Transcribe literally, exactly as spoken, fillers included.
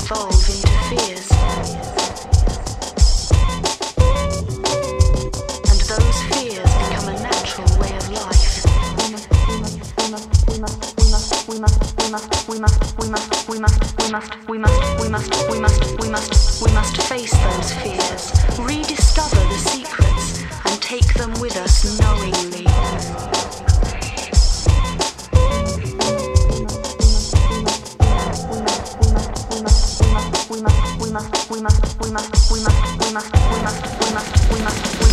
evolve into fears. And those fears become a natural way of life. We must, we must, we must, we must, we must, we must, we must, we must, we must, we must, we must, we must, we must, we must face those fears, rediscover the secrets, and take them with us knowingly. We must, we must, we must, we must, we must, we must, we must, we must, we must, we must, we must, we